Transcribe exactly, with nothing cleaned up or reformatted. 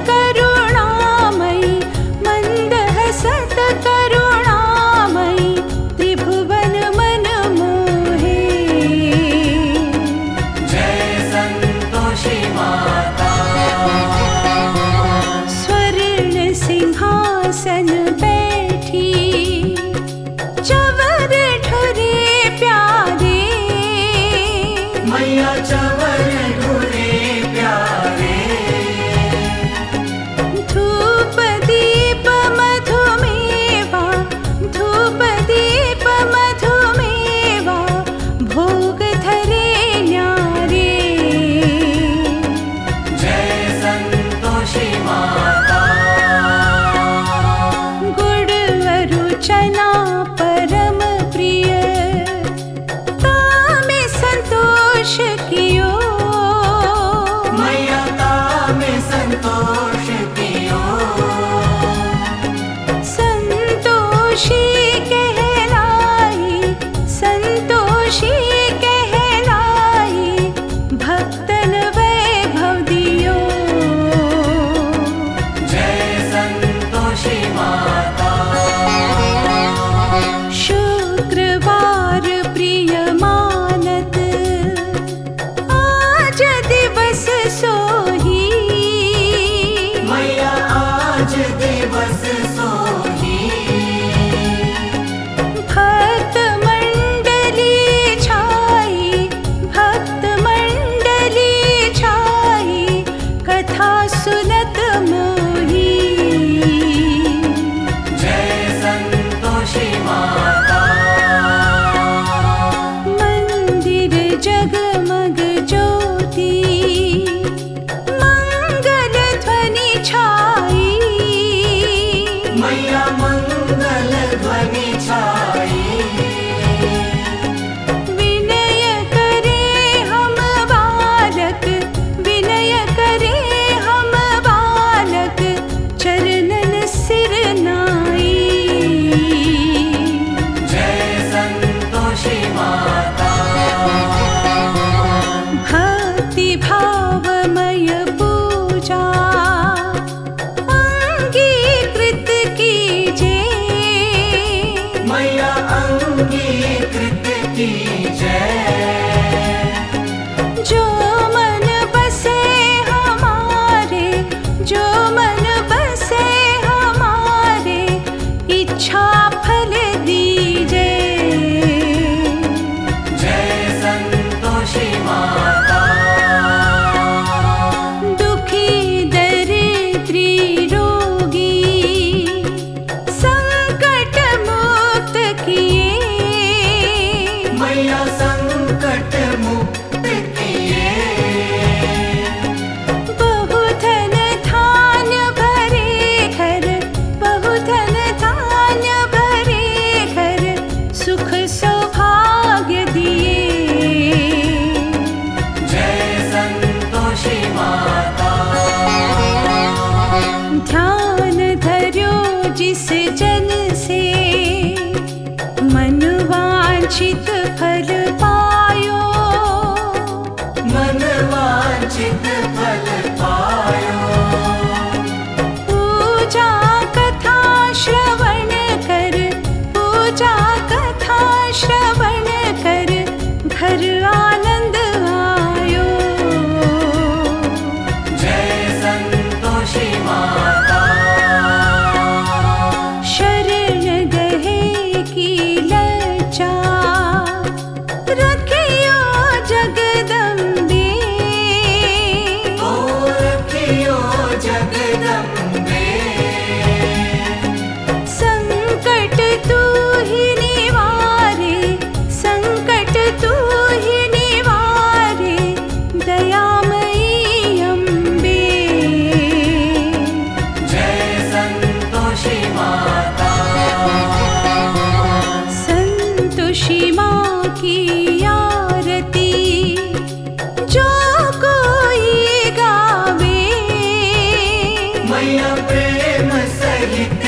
करुणामयी मंद हसत करुणामयी त्रिभुवन मन मोहे। जय संतोषी माता। स्वर्ण सिंहासन बैठी चवर ढुरे प्यारे। मैया चवर ढुरे प्यारे। धूप दीप मधुमेवा धूप दीप मधुमेवा भोग धरे न्यारे। जय संतोषी माता। गुड़वरु चना परम प्रिय तामे संतोष कियो। मैया तामे संतोष कियो। संतोषी कहलाई संतोषी कहलाई भक्तन वैभव दियो। जय संतोषी माता। शुक्रवार प्रिय मानत आज दिवस सोही। मैया आज दिवस सोही। भक्त मंडली छाई भक्त मंडली छाई कथा सुनत मोही। जय संतोषी माता। मंदिर जगमग ज्योति मंगल ध्वनि छाई। मैया मंगल ध्वनि छाई। विनय करे हम बालक विनय करे हम बालक चरणन सिर नाई। जय संतोषी माता। भक्ति भावमय पूजा अंगीकृत कीजे। मैया अंगीकृत कीजय। जो मन बसे हमारे जो मन बसे हमारे इच्छा फल दीजे। जय संतोषी माता। दुखी दरिद्री रोगी संकट मुक्त किए। मैया संकट मुक्त किए। बहुधन धान्य भरे घर बहुधन धान्य भरे घर सुख सौभाग्य दिए। जय संतोषी माता। ध्यान धर्यो जिस जन से मन वांछित फल पायो। मन वांछित फल पायो। पूजा कथा श्रवण कर पूजा कथा श्रवण कर घर आनंद आयो। जय संतोषी माता। शरण गहे की लज्जा रखियो जगदम्बे। ओ रखियो जगदम्बे। संकट तू ही निवारे संकट तू ही निवारे दयामयी अम्बे। जय संतोषी माता। संतोषी माँ की आरती जो कोई गावे। मैया प्रेम सहित